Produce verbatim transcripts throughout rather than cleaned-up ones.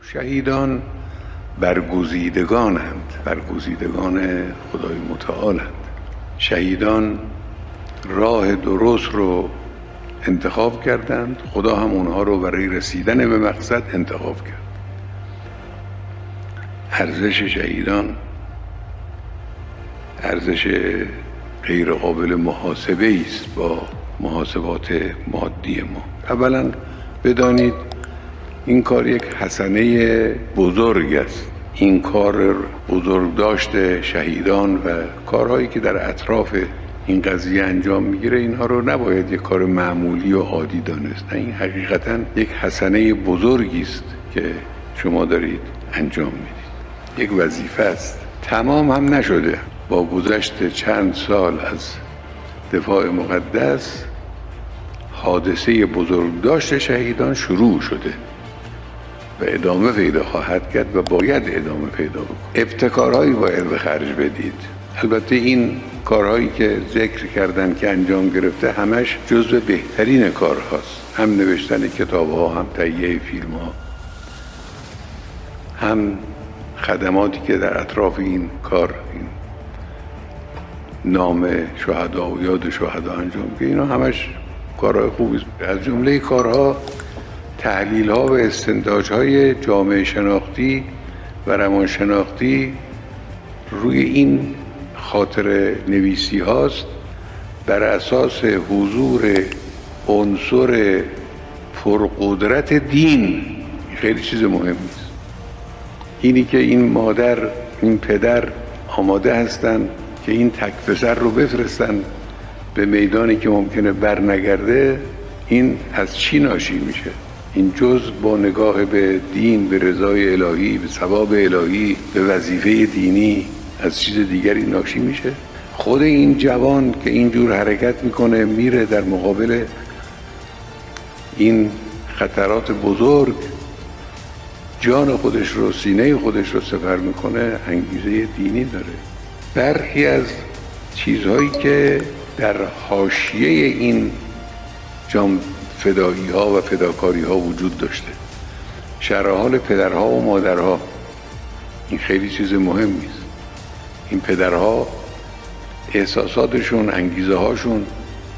شهیدان برگزیدگانند، برگزیدگان خدای متعالند. شهیدان راه درست رو انتخاب کردند، خدا هم اونها رو برای رسیدن به مقصد انتخاب کرد. ارزش شهیدان ارزش غیر قابل محاسبه است با محاسبات مادی ما. اولا بدانید این کار یک حسنه بزرگ است. این کار بزرگ داشته شهیدان و کارهایی که در اطراف این قضیه انجام میگیره، اینها رو نباید یک کار معمولی و عادی دانست. این حقیقتا یک حسنه بزرگی است که شما دارید انجام میدید. یک وظیفه است. تمام هم نشده. با گذشت چند سال از دفاع مقدس حادثه بزرگداشت شهیدان شروع شده و ادامه پیدا خواهد کرد و باید ادامه پیدا بکنه. ابتکارهایی باید به خرج بدید. البته این کارهایی که ذکر کردن که انجام گرفته همش جزو بهترین کارهاست. هم نوشتن کتاب‌ها، هم تهیه فیلم‌ها، هم خدماتی که در اطراف این کار، این نام شهدا و یاد شهدا انجام که اینا همش کارهای خوبی است. از جمله کارها تحلیل‌ها و استنتاج‌های جامعه شناختی و روانشناختی روی این خاطر نویسی هاست بر اساس حضور عنصر پرقدرت دین. خیلی چیز مهمی است. اینی که این مادر، این پدر آماده هستن که این تک پسر رو بفرستن به میدانی که ممکنه بر نگرده، این از چی ناشی میشه؟ این جز با نگاه به دین، به رضای الهی، به ثواب الهی، به وظیفه دینی از چیز دیگری ناشی میشه؟ خود این جوان که اینجور حرکت میکنه، میره در مقابل این خطرات بزرگ، جان خودش رو، سینه خودش رو سپر میکنه، انگیزه دینی داره. برخی از چیزهایی که در حاشیه این جام فدایی ها و فداکاری ها وجود داشته، شرح حال پدرها و مادرها، این خیلی چیز مهمی است. این پدرها احساساتشون، انگیزه هاشون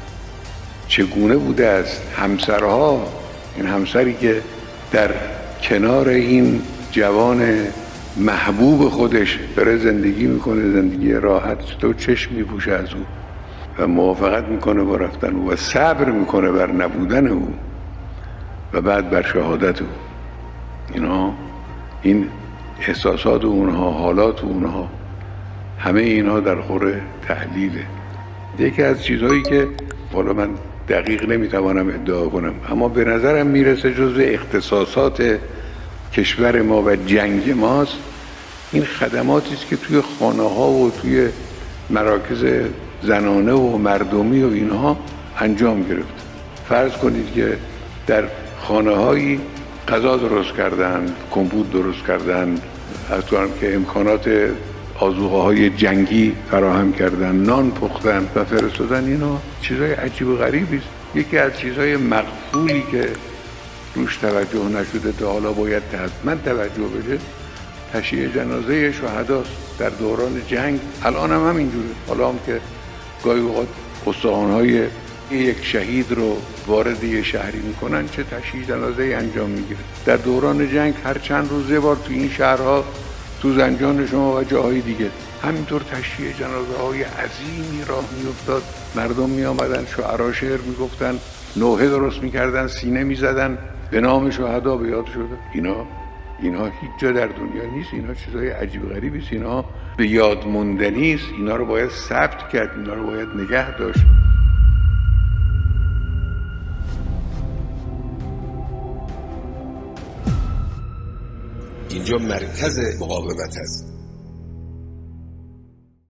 چگونه بوده است؟ همسرها، این همسری که در کنار این جوان محبوب خودش داره زندگی میکنه، زندگی راحت، تو چشم میپوشه از او و موافقت میکنه با رفتن او و صبر میکنه بر نبودن او و بعد بر شهادت او. اینا، این احساسات اونها، حالات اونها، همه اینها در خور تحلیله. یکی از چیزهایی که والا من دقیق نمیتوانم ادعا کنم، اما به نظرم میرسه جزو اختصاصات کشور ما و جنگ ماست، این خدماتی است که توی خانه ها و توی مراکز زنانه و مردمی و اینها انجام گرفت. فرض کنید که در خانه هایی غذا درست کردن، کمپوت درست کردن، از تو هم که امکانات آذوقه های جنگی فراهم کردن، نان پختن و فرستادن. اینا چیزای عجیب و غریبی است. یکی از چیزهای مغفولی که روش توجه نشده تا حالا باید حتما توجه بشه، تشییع جنازه شهداست در دوران جنگ. الان هم همینجوره. حالا هم که گاهی اوقات استخوان‌های یک شهید رو وارد یه شهری میکنن، چه تشییع جنازه انجام میگیره. در دوران جنگ هر چند روز یه بار تو این شهرها، تو زنجان شما و جاهای دیگه همینطور تشییع جنازه های عظیمی راه میافتاد. مردم می آمدن، شعرا شعر میگفتن، نوحه درست میکردن، سینه میزدن به نام شهدا به یاد شده. اینا اینا هیچ جا در دنیا نیست. اینا چیزای عجیب غریبی است. اینا به یاد موندنی است. اینا رو باید ثبت کرد، اینا رو باید نگه داشت. اینجا مرکز مقاومت است.